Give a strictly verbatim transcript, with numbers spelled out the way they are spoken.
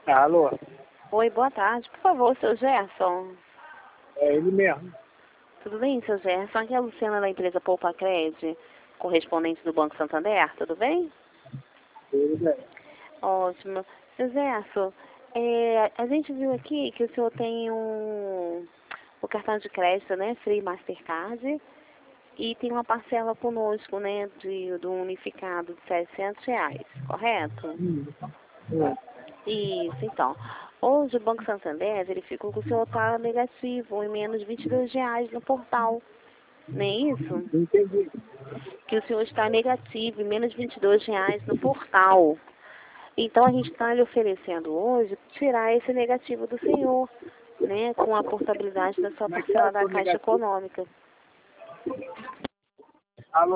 Alô? Oi, boa tarde. Por favor, seu Gerson. É ele mesmo. Tudo bem, seu Gerson? Aqui é a Luciana da empresa Poupa Cred, correspondente do Banco Santander. Tudo bem? Tudo bem. Ótimo. Seu Gerson, é, a gente viu aqui que o senhor tem um, o cartão de crédito, né? Free Mastercard. E tem uma parcela conosco, né? De, do unificado de seiscentos reais, correto? Hum. Hum. Isso, então. Hoje o Banco Santander verificou que o senhor está negativo em menos vinte e dois reais no portal. Não é isso? Entendi. Que o senhor está negativo em menos vinte e dois reais no portal. Então a gente está lhe oferecendo hoje tirar esse negativo do senhor, né? Com a portabilidade da sua Mas que é parcela o da seu Caixa negativo? Econômica.